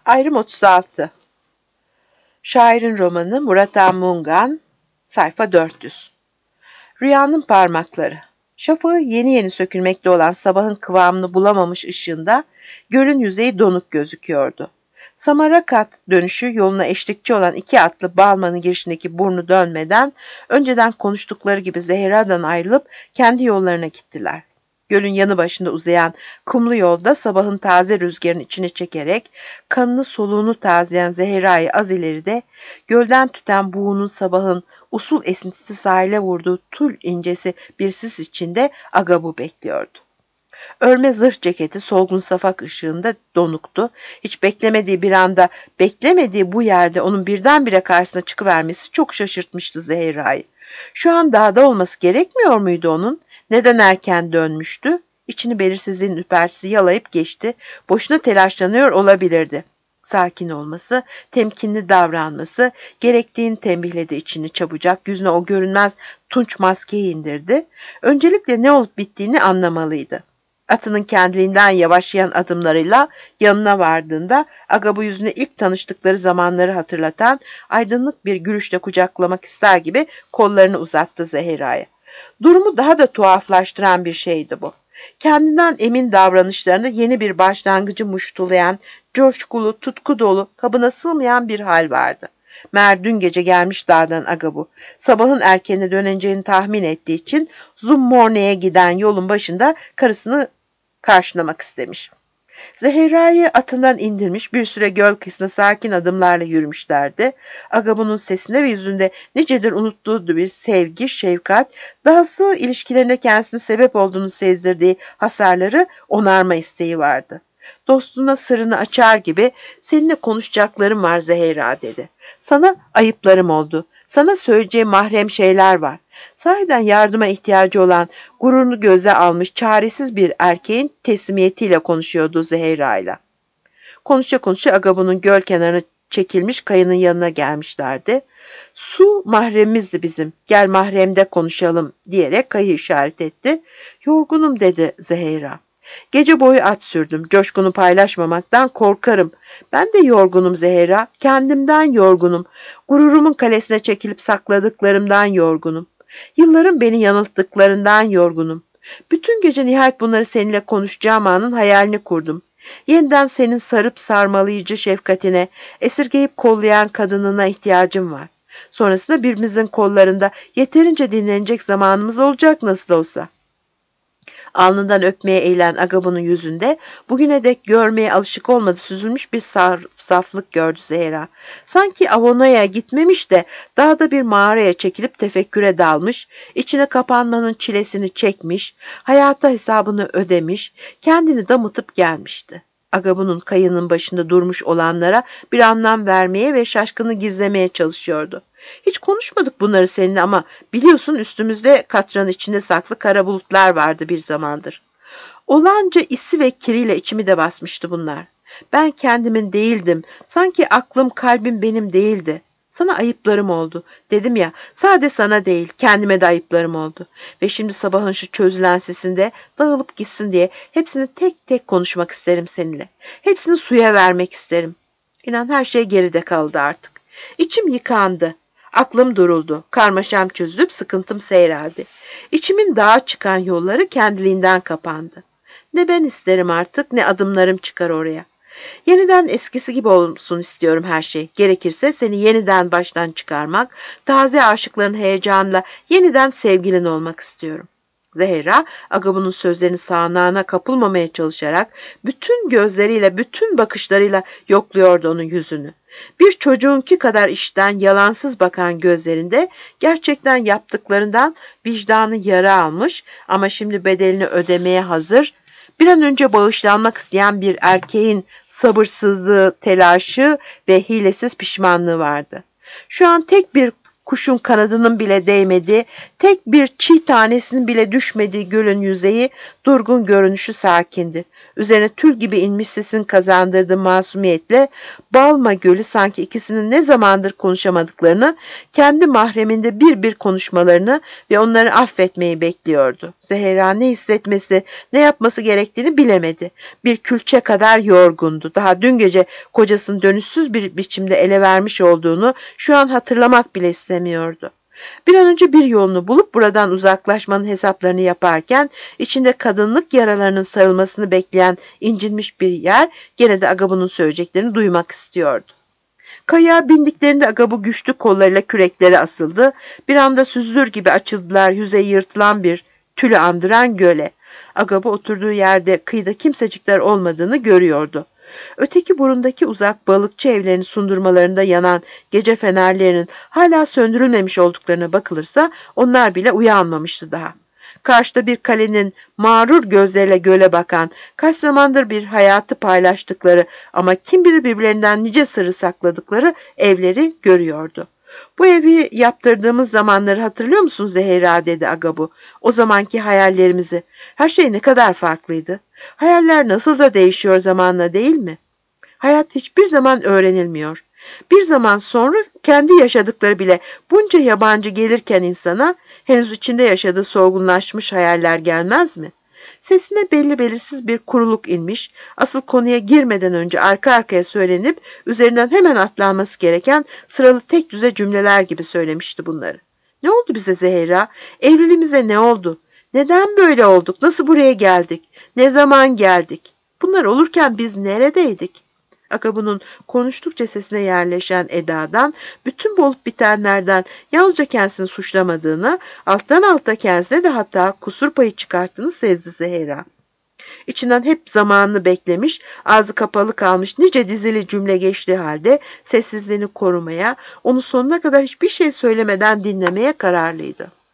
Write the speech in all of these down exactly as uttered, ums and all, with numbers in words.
Ayrım otuz altı. Şairin romanı Murat Anmungan, sayfa dört yüz. Rüyanın parmakları. Şafağı yeni yeni sökülmekte olan sabahın kıvamını bulamamış ışığında gölün yüzeyi donuk gözüküyordu. Samarakat dönüşü yoluna eşlikçi olan iki atlı Balman'ın girişindeki burnu dönmeden önceden konuştukları gibi Zehra'dan ayrılıp kendi yollarına gittiler. Gölün yanı başında uzayan kumlu yolda sabahın taze rüzgarın içine çekerek kanını soluğunu tazeleyen Zehra'yı az ileride gölden tüten buğunun sabahın usul esintisi sahile vurduğu tul incesi bir sis içinde Agabu bekliyordu. Örme zırh ceketi solgun safak ışığında donuktu. Hiç beklemediği bir anda, beklemediği bu yerde onun birdenbire karşısına çıkıvermesi çok şaşırtmıştı Zehra'yı. Şu an dağda olması gerekmiyor muydu onun? Neden erken dönmüştü? İçini belirsizliğin ürpertisi yalayıp geçti. Boşuna telaşlanıyor olabilirdi. Sakin olması, temkinli davranması, gerektiğini tembihledi içini çabucak, yüzüne o görünmez tunç maskeyi indirdi. Öncelikle ne olup bittiğini anlamalıydı. Atının kendiliğinden yavaşlayan adımlarıyla yanına vardığında Agabu yüzüne ilk tanıştıkları zamanları hatırlatan aydınlık bir gülüşle kucaklamak ister gibi kollarını uzattı Zehra'ya. Durumu daha da tuhaflaştıran bir şeydi bu. Kendinden emin davranışlarında yeni bir başlangıcı muştulayan, coşkulu, tutku dolu, kabına sığmayan bir hal vardı. Meğer dün gece gelmiş dağdan Agabu. Sabahın erkenine döneceğini tahmin ettiği için Zummorne'ye giden yolun başında karısını karşılamak istemiş. Zehra'yı atından indirmiş, bir süre göl kıyısına sakin adımlarla yürümüşlerdi. Agabu'nun sesinde ve yüzünde nicedir unuttuğu bir sevgi, şefkat, dahası ilişkilerine kendisine sebep olduğunu sezdirdiği hasarları onarma isteği vardı. Dostuna sırrını açar gibi, "Seninle konuşacaklarım var Zehra," dedi. "Sana ayıplarım oldu. Sana söyleyeceğim mahrem şeyler var." Sahiden yardıma ihtiyacı olan, gururunu göze almış çaresiz bir erkeğin teslimiyetiyle konuşuyordu Zehra ile. Konuşa konuşa Agabu'nun göl kenarına çekilmiş kayının yanına gelmişlerdi. "Su mahremimizdi bizim, gel mahremde konuşalım," diyerek kayı işaret etti. "Yorgunum," dedi Zehra. "Gece boyu at sürdüm, coşkunu paylaşmamaktan korkarım. Ben de yorgunum Zehra, kendimden yorgunum. Gururumun kalesine çekilip sakladıklarımdan yorgunum. Yılların beni yanılttıklarından yorgunum. Bütün gece nihayet bunları seninle konuşacağım anın hayalini kurdum. Yeniden senin sarıp sarmalayıcı şefkatine, esirgeyip kollayan kadınına ihtiyacım var. Sonrasında birbirimizin kollarında yeterince dinlenecek zamanımız olacak nasıl olsa." Alnından öpmeye eğilen Agabu'nun yüzünde bugüne dek görmeye alışık olmadı süzülmüş bir saflık gördü Zehra. Sanki Avona'ya gitmemiş de dağda bir mağaraya çekilip tefekküre dalmış, içine kapanmanın çilesini çekmiş, hayata hesabını ödemiş, kendini damıtıp gelmişti. Agabu'nun kayının başında durmuş olanlara bir anlam vermeye ve şaşkını gizlemeye çalışıyordu. "Hiç konuşmadık bunları seninle ama biliyorsun üstümüzde katranın içinde saklı kara bulutlar vardı bir zamandır. Olanca isi ve kiriyle içimi de basmıştı bunlar. Ben kendimin değildim. Sanki aklım, kalbim benim değildi. Sana ayıplarım oldu. Dedim ya, sade sana değil, kendime de ayıplarım oldu. Ve şimdi sabahın şu çözülen sesinde dağılıp gitsin diye hepsini tek tek konuşmak isterim seninle. Hepsini suya vermek isterim. İnan her şey geride kaldı artık. İçim yıkandı. Aklım duruldu. Karmaşam çözülüp sıkıntım seyreldi. İçimin dağa çıkan yolları kendiliğinden kapandı. Ne ben isterim artık, ne adımlarım çıkar oraya. Yeniden eskisi gibi olsun istiyorum her şey. Gerekirse seni yeniden baştan çıkarmak, taze aşıkların heyecanla yeniden sevgilin olmak istiyorum." Zehra, Agabu'nun sözlerini sağanağına kapılmamaya çalışarak bütün gözleriyle, bütün bakışlarıyla yokluyordu onun yüzünü. Bir çocuğunki kadar işten yalansız bakan gözlerinde gerçekten yaptıklarından vicdanı yara almış ama şimdi bedelini ödemeye hazır, bir an önce bağışlanmak isteyen bir erkeğin sabırsızlığı, telaşı ve hilesiz pişmanlığı vardı. Şu an tek bir Kuşun kanadının bile değmediği, tek bir çiğ tanesinin bile düşmediği gölün yüzeyi, durgun görünüşü sakindi. Üzerine tül gibi inmiş sesin kazandırdığı masumiyetle Balma Gölü sanki ikisinin ne zamandır konuşamadıklarını, kendi mahreminde bir bir konuşmalarını ve onları affetmeyi bekliyordu. Zehra ne hissetmesi, ne yapması gerektiğini bilemedi. Bir külçe kadar yorgundu. Daha dün gece kocasının dönüşsüz bir biçimde ele vermiş olduğunu şu an hatırlamak bile istemiyordu. Bir an önce bir yolunu bulup buradan uzaklaşmanın hesaplarını yaparken içinde kadınlık yaralarının sarılmasını bekleyen incinmiş bir yer gene de Agabu'nun söyleyeceklerini duymak istiyordu. Kayaya bindiklerinde Agabu güçlü kollarıyla kürekleri asıldı. Bir anda süzülür gibi açıldılar yüzeyi yırtılan bir tülü andıran göle. Agabu oturduğu yerde kıyıda kimsecikler olmadığını görüyordu. Öteki burundaki uzak balıkçı evlerinin sundurmalarında yanan gece fenerlerinin hala söndürülmemiş olduklarına bakılırsa onlar bile uyanmamıştı daha. Karşıda bir kalenin mağrur gözleriyle göle bakan, kaç zamandır bir hayatı paylaştıkları ama kim bilir birbirlerinden nice sırrı sakladıkları evleri görüyordu. "Bu evi yaptırdığımız zamanları hatırlıyor musun Zehra?" dedi Agabu. "O zamanki hayallerimizi. Her şey ne kadar farklıydı. Hayaller nasıl da değişiyor zamanla, değil mi? Hayat hiçbir zaman öğrenilmiyor. Bir zaman sonra kendi yaşadıkları bile bunca yabancı gelirken insana henüz içinde yaşadığı solgunlaşmış hayaller gelmez mi?" Sesine belli belirsiz bir kuruluk inmiş, asıl konuya girmeden önce arka arkaya söylenip üzerinden hemen atlanması gereken sıralı tek düze cümleler gibi söylemişti bunları. "Ne oldu bize Zehra? Evliliğimize ne oldu? Neden böyle olduk? Nasıl buraya geldik? Ne zaman geldik? Bunlar olurken biz neredeydik?" Agabu'nun konuştukça sesine yerleşen edadan, bütün bu olup bitenlerden yalnızca kendisini suçlamadığını, alttan alta kendisine de hatta kusur payı çıkarttığını sezdi Zehra. İçinden hep zamanını beklemiş, ağzı kapalı kalmış nice dizili cümle geçtiği halde sessizliğini korumaya, onu sonuna kadar hiçbir şey söylemeden dinlemeye kararlıydı.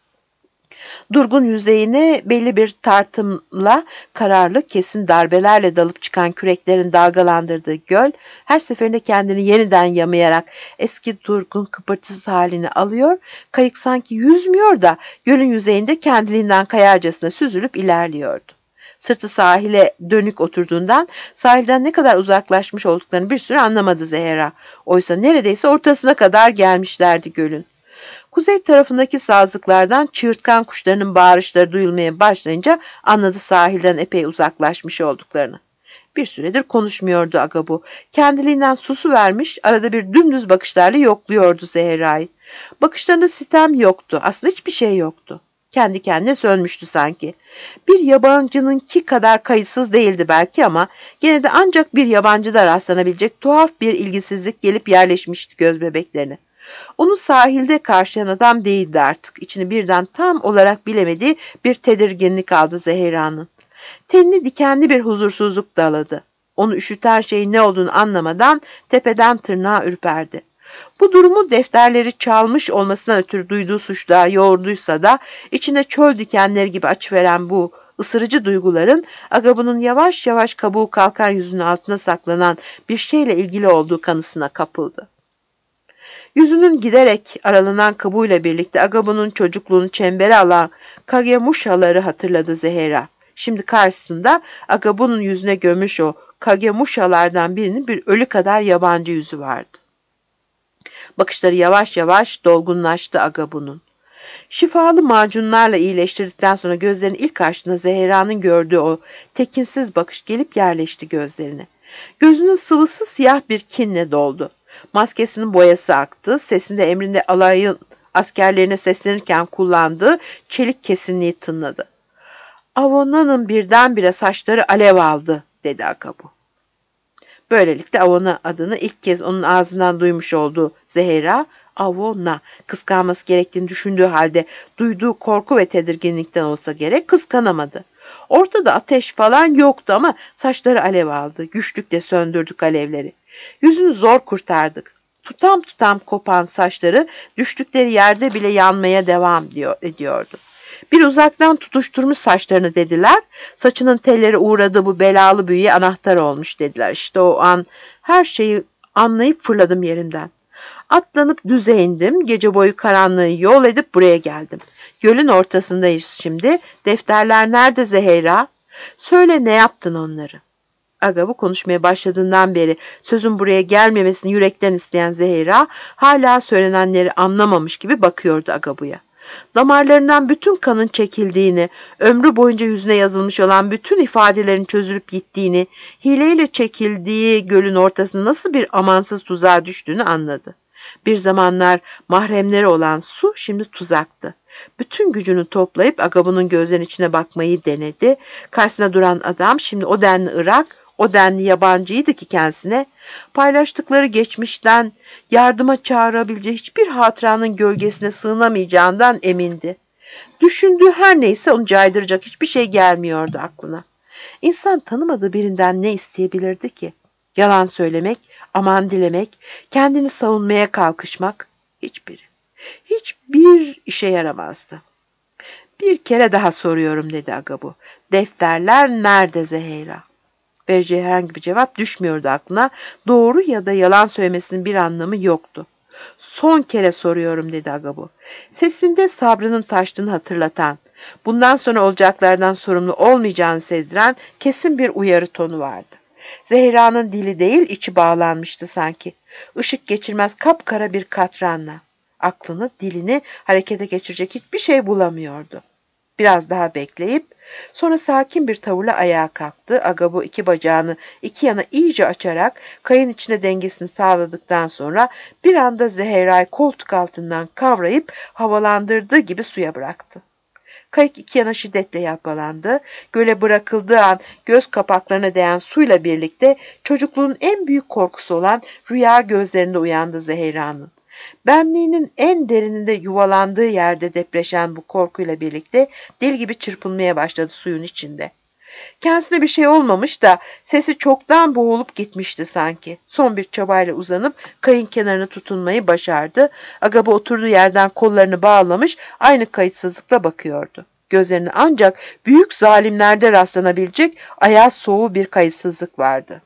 Durgun yüzeyine belli bir tartımla, kararlı, kesin darbelerle dalıp çıkan küreklerin dalgalandırdığı göl, her seferinde kendini yeniden yamayarak eski durgun kıpırtısız halini alıyor, kayık sanki yüzmüyor da gölün yüzeyinde kendiliğinden kayarcasına süzülüp ilerliyordu. Sırtı sahile dönük oturduğundan sahilden ne kadar uzaklaşmış olduklarını bir süre anlamadı Zehra. Oysa neredeyse ortasına kadar gelmişlerdi gölün. Kuzey tarafındaki sazlıklardan çığırtkan kuşlarının bağırışları duyulmaya başlayınca anladı sahilden epey uzaklaşmış olduklarını. Bir süredir konuşmuyordu Agabu. Kendiliğinden susu vermiş, arada bir dümdüz bakışlarla yokluyordu Zehra'yı. Bakışlarında sitem yoktu, aslında hiçbir şey yoktu. Kendi kendine sönmüştü sanki. Bir yabancınınki kadar kayıtsız değildi belki ama gene de ancak bir yabancıda rastlanabilecek tuhaf bir ilgisizlik gelip yerleşmişti göz bebeklerine. Onu sahilde karşılayan adam değildi artık. İçini birden tam olarak bilemediği bir tedirginlik aldı Zehra'nın. Tenini dikenli bir huzursuzluk daladı. Onu üşüten şeyin ne olduğunu anlamadan tepeden tırnağa ürperdi. Bu durumu defterleri çalmış olmasından ötürü duyduğu suçluğa yoğurduysa da içine çöl dikenleri gibi açıveren bu ısırıcı duyguların Agabu'nun yavaş yavaş kabuğu kalkan yüzünün altına saklanan bir şeyle ilgili olduğu kanısına kapıldı. Yüzünün giderek aralanan kabuğuyla birlikte Agabu'nun çocukluğunu çembere alan Kagemuşaları hatırladı Zehra. Şimdi karşısında Agabu'nun yüzüne gömüş o Kagemuşalardan birinin bir ölü kadar yabancı yüzü vardı. Bakışları yavaş yavaş dolgunlaştı Agabu'nun. Şifalı macunlarla iyileştirdikten sonra gözlerinin ilk açtığında Zehra'nın gördüğü o tekinsiz bakış gelip yerleşti gözlerine. Gözünün sıvısı siyah bir kinle doldu. Maskesinin boyası aktı, sesinde emrinde alayın askerlerine seslenirken kullandığı çelik kesinliği tınladı. "Avona'nın birdenbire saçları alev aldı," dedi Agabu. Böylelikle Avona adını ilk kez onun ağzından duymuş olduğu Zehra, Avona, kıskanması gerektiğini düşündüğü halde duyduğu korku ve tedirginlikten olsa gerek kıskanamadı. Ortada ateş falan yoktu ama saçları alev aldı, güçlükle söndürdük alevleri. Yüzünü zor kurtardık. Tutam tutam kopan saçları düştükleri yerde bile yanmaya devam diyor, ediyordu. Bir uzaktan tutuşturmuş saçlarını dediler. Saçının telleri uğradığı bu belalı büyüye anahtar olmuş dediler. İşte o an her şeyi anlayıp fırladım yerimden. Atlanıp düze indim. Gece boyu karanlığı yol edip buraya geldim. Gölün ortasındayız şimdi. Defterler nerede Zehra? Söyle, ne yaptın onları? Aga bu konuşmaya başladığından beri sözün buraya gelmemesini yürekten isteyen Zehra hala söylenenleri anlamamış gibi bakıyordu Agabu'ya. Damarlarından bütün kanın çekildiğini, ömrü boyunca yüzüne yazılmış olan bütün ifadelerin çözülüp gittiğini, hileyle çekildiği gölün ortasında nasıl bir amansız tuzağa düştüğünü anladı. Bir zamanlar mahremleri olan su şimdi tuzaktı. Bütün gücünü toplayıp Agabu'nun gözlerinin içine bakmayı denedi. Karşısına duran adam şimdi o denli Irak, o denli yabancıydı ki kendisine paylaştıkları geçmişten yardıma çağırabileceği hiçbir hatıranın gölgesine sığınamayacağından emindi. Düşündüğü her neyse onu caydıracak hiçbir şey gelmiyordu aklına. İnsan tanımadığı birinden ne isteyebilirdi ki? Yalan söylemek, aman dilemek, kendini savunmaya kalkışmak, hiçbiri, hiçbir işe yaramazdı. Bir kere daha soruyorum dedi Agabu. Defterler nerede Zehra? Vereceği herhangi bir cevap düşmüyordu aklına. Doğru ya da yalan söylemesinin bir anlamı yoktu. Son kere soruyorum dedi Agabu. Sesinde sabrının taştığını hatırlatan, bundan sonra olacaklardan sorumlu olmayacağını sezdiren kesin bir uyarı tonu vardı. Zehra'nın dili değil içi bağlanmıştı sanki. Işık geçirmez kapkara bir katranla. Aklını, dilini harekete geçirecek hiçbir şey bulamıyordu. Biraz daha bekleyip sonra sakin bir tavırla ayağa kalktı. Agabu iki bacağını iki yana iyice açarak kayın içinde dengesini sağladıktan sonra bir anda Zehra'yı koltuk altından kavrayıp havalandırdığı gibi suya bıraktı. Kayık iki yana şiddetle yalpalandı. Göle bırakıldığı an göz kapaklarına değen suyla birlikte çocukluğun en büyük korkusu olan rüya gözlerinde uyandı Zehra'nın. Benliğinin en derininde yuvalandığı yerde depreşen bu korkuyla birlikte deli gibi çırpınmaya başladı suyun içinde. Kendisine bir şey olmamış da sesi çoktan boğulup gitmişti sanki. Son bir çabayla uzanıp kayın kenarına tutunmayı başardı. Agabu oturduğu yerden kollarını bağlamış aynı kayıtsızlıkla bakıyordu. Gözlerine ancak büyük zalimlerde rastlanabilecek ayağı soğuğu bir kayıtsızlık vardı.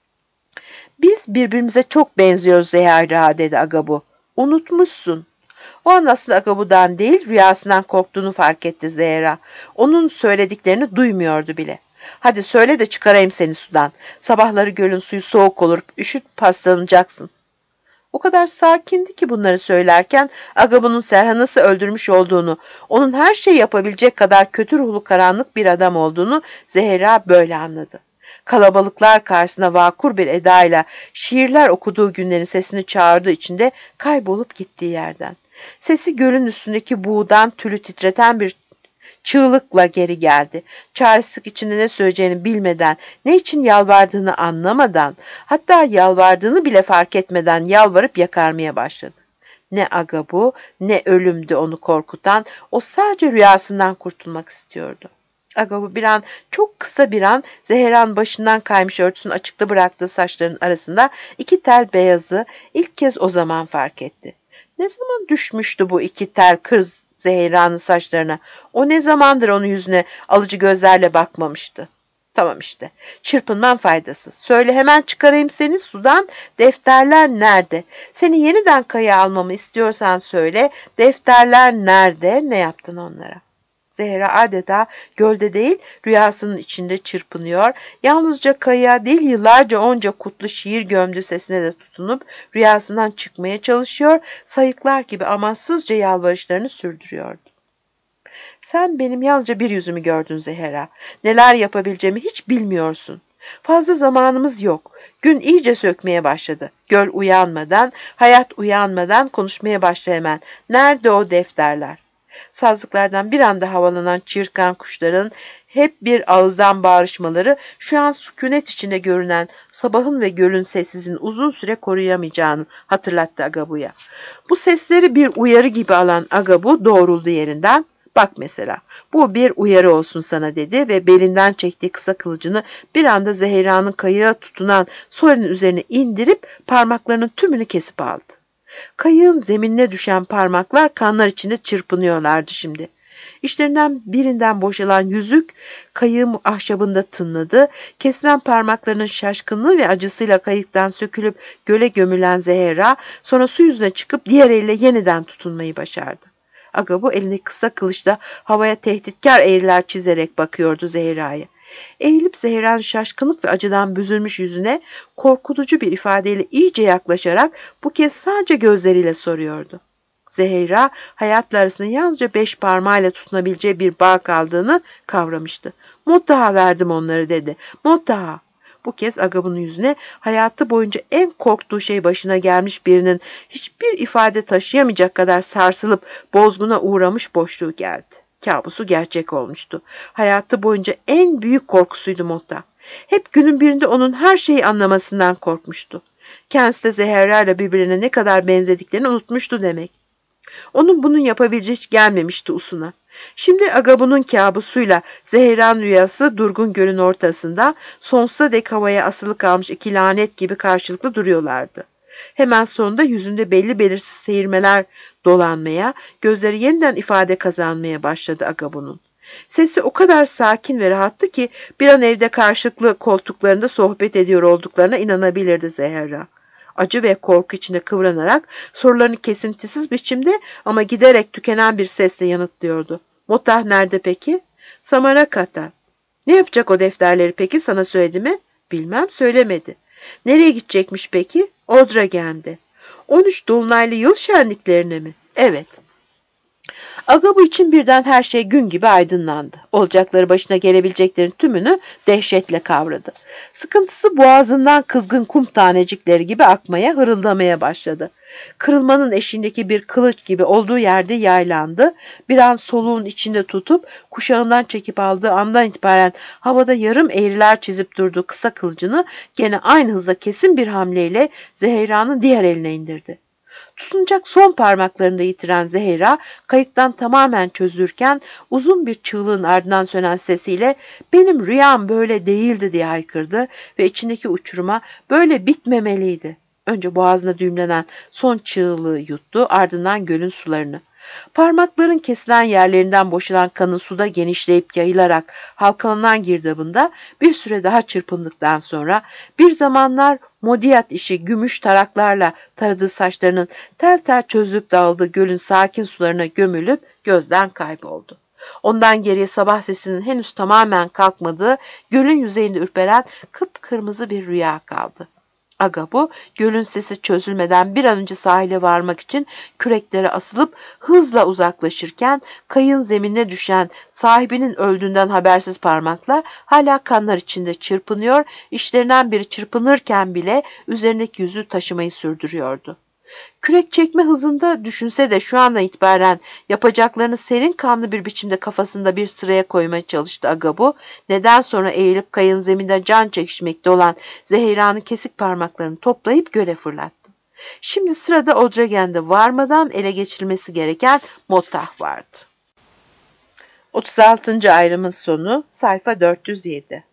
Biz birbirimize çok benziyoruz Zehra dedi Agabu. Unutmuşsun. O an aslında Agabu'dan değil rüyasından korktuğunu fark etti Zehra. Onun söylediklerini duymuyordu bile. Hadi söyle de çıkarayım seni sudan. Sabahları gölün suyu soğuk olur, üşüt paslanacaksın. O kadar sakindi ki bunları söylerken Agabu'nun Serhan'ı öldürmüş olduğunu, onun her şeyi yapabilecek kadar kötü ruhlu karanlık bir adam olduğunu Zehra böyle anladı. Kalabalıklar karşısında vakur bir edayla şiirler okuduğu günlerin sesini çağırdığı içinde kaybolup gittiği yerden. Sesi gölün üstündeki buğdan tülü titreten bir çığlıkla geri geldi. Çaresizlik içinde ne söyleyeceğini bilmeden, ne için yalvardığını anlamadan, hatta yalvardığını bile fark etmeden yalvarıp yakarmaya başladı. Ne Agabu, ne ölümdü onu korkutan, o sadece rüyasından kurtulmak istiyordu. Agabu bir an, çok kısa bir an Zehra'nın başından kaymış örtüsünü açıkta bıraktığı saçların arasında iki tel beyazı ilk kez o zaman fark etti. Ne zaman düşmüştü bu iki tel kız Zehra'nın saçlarına? O ne zamandır onun yüzüne alıcı gözlerle bakmamıştı? Tamam işte. Çırpınman faydasız. Söyle hemen çıkarayım seni sudan. Defterler nerede? Seni yeniden kayaya almamı istiyorsan söyle. Defterler nerede? Ne yaptın onlara? Zehra adeta gölde değil rüyasının içinde çırpınıyor. Yalnızca kayaya değil yıllarca onca kutlu şiir gömdüğü sesine de tutunup rüyasından çıkmaya çalışıyor. Sayıklar gibi amansızca yalvarışlarını sürdürüyordu. Sen benim yalnızca bir yüzümü gördün Zehra. Neler yapabileceğimi hiç bilmiyorsun. Fazla zamanımız yok. Gün iyice sökmeye başladı. Göl uyanmadan, hayat uyanmadan konuşmaya başla hemen. Nerede o defterler? Sazlıklardan bir anda havalanan çırtkan kuşların hep bir ağızdan bağırışmaları şu an sükunet içinde görünen sabahın ve gölün sessizliğini uzun süre koruyamayacağını hatırlattı Agabu'ya. Bu sesleri bir uyarı gibi alan Agabu doğruldu yerinden. Bak mesela bu bir uyarı olsun sana dedi ve belinden çektiği kısa kılıcını bir anda Zehra'nın kayığa tutunan Soy'un üzerine indirip parmaklarının tümünü kesip aldı. Kayığın zeminine düşen parmaklar kanlar içinde çırpınıyorlardı şimdi. İşlerinden birinden boşalan yüzük kayığın ahşabında tınladı. Kesilen parmaklarının şaşkınlığı ve acısıyla kayıktan sökülüp göle gömülen Zehra sonra su yüzüne çıkıp diğer elle yeniden tutunmayı başardı. Agabu elini kısa kılıçla havaya tehditkar eğriler çizerek bakıyordu Zehra'ya. Eğilip Zehra'nın şaşkınlık ve acıdan büzülmüş yüzüne korkutucu bir ifadeyle iyice yaklaşarak bu kez sadece gözleriyle soruyordu. Zehra hayatla arasında yalnızca beş parmağıyla tutunabileceği bir bağ kaldığını kavramıştı. "Mutlaka verdim onları," dedi. "Mutlaka." Bu kez Agabu'nun yüzüne hayatı boyunca en korktuğu şey başına gelmiş birinin hiçbir ifade taşıyamayacak kadar sarsılıp bozguna uğramış boşluğu geldi. Kabusu gerçek olmuştu. Hayatı boyunca en büyük korkusuydu Motta. Hep günün birinde onun her şeyi anlamasından korkmuştu. Kendisi de Zehra ile birbirine ne kadar benzediklerini unutmuştu demek. Onun bunun yapabileceği hiç gelmemişti Usun'a. Şimdi Agabu'nun kabusuyla Zehra'nın rüyası durgun gölün ortasında sonsuza dek havaya asılı kalmış iki lanet gibi karşılıklı duruyorlardı. Hemen sonunda yüzünde belli belirsiz seyirmeler dolanmaya, gözleri yeniden ifade kazanmaya başladı Agabu'nun. Sesi o kadar sakin ve rahattı ki bir an evde karşılıklı koltuklarında sohbet ediyor olduklarına inanabilirdi Zehra. Acı ve korku içinde kıvranarak sorularını kesintisiz biçimde ama giderek tükenen bir sesle yanıtlıyordu. "Mottah nerede peki?" "Samaraka'da." "Ne yapacak o defterleri peki, sana söyledi mi?" "Bilmem, söylemedi." "Nereye gidecekmiş peki?" "Odragen'de." on üç dolunaylı yıl şenliklerine mi?" "Evet." Agabu için birden her şey gün gibi aydınlandı. Olacakları, başına gelebileceklerin tümünü dehşetle kavradı. Sıkıntısı boğazından kızgın kum tanecikleri gibi akmaya, hırıldamaya başladı. Kırılmanın eşiğindeki bir kılıç gibi olduğu yerde yaylandı. Bir an soluğun içinde tutup kuşağından çekip aldığı andan itibaren havada yarım eğriler çizip durduğu kısa kılıcını gene aynı hızla kesin bir hamleyle Zehra'nın diğer eline indirdi. Tutunacak son parmaklarını da yitiren Zehra kayıktan tamamen çözülürken uzun bir çığlığın ardından sönen sesiyle "Benim rüyam böyle değildi," diye haykırdı ve içindeki uçuruma "Böyle bitmemeliydi." Önce boğazına düğümlenen son çığlığı yuttu, ardından gölün sularını. Parmakların kesilen yerlerinden boşalan kanın suda genişleyip yayılarak halkalanan girdabında bir süre daha çırpındıktan sonra bir zamanlar modiyat işi gümüş taraklarla taradığı saçlarının tel tel çözülüp dağıldığı gölün sakin sularına gömülüp gözden kayboldu. Ondan geriye sabah sesinin henüz tamamen kalkmadığı, gölün yüzeyinde ürperen kıpkırmızı bir rüya kaldı. Agabu, gölün sesi çözülmeden bir an önce sahile varmak için küreklere asılıp hızla uzaklaşırken kayın zeminine düşen sahibinin öldüğünden habersiz parmaklar hala kanlar içinde çırpınıyor, işlerinden biri çırpınırken bile üzerindeki yüzüğü taşımayı sürdürüyordu. Kürek çekme hızında düşünse de şu andan itibaren yapacaklarını serin kanlı bir biçimde kafasında bir sıraya koymaya çalıştı Agabu. Neden sonra eğilip kayın zeminde can çekişmekte olan Zehra'nın kesik parmaklarını toplayıp göle fırlattı. Şimdi sırada Odragen'de varmadan ele geçirilmesi gereken Mottah vardı. otuz altıncı ayrımın sonu, sayfa dört yüz yedi.